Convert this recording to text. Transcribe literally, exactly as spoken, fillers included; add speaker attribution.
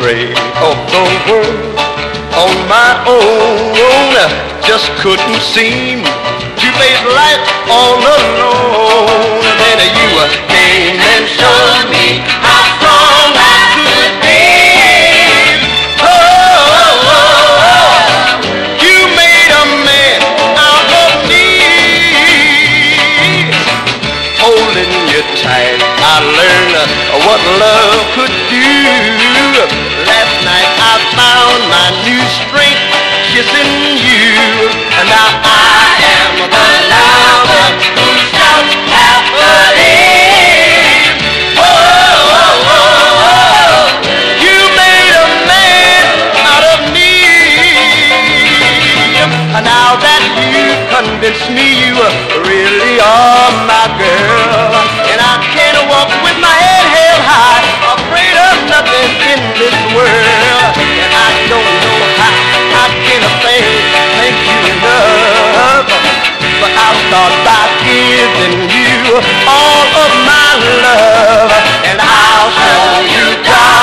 Speaker 1: afraid of the world on my own. Just couldn't seem to face life all alone. Then you came and showed me how strong I could be. Oh, oh, oh, you made a man out of me. Holding you tight, I learned what love could do. Last night I found my new strength kissing you, and now I am the lover who shouts happily. Oh, oh, oh, oh, you made a man out of me, and now that you convinced me you really are my girl, and I can't walk with my head held high, afraid of nothing in this world, and I don't know how I can thank, thank you enough, but I'll start by giving you all of my love, and I'll show you, God.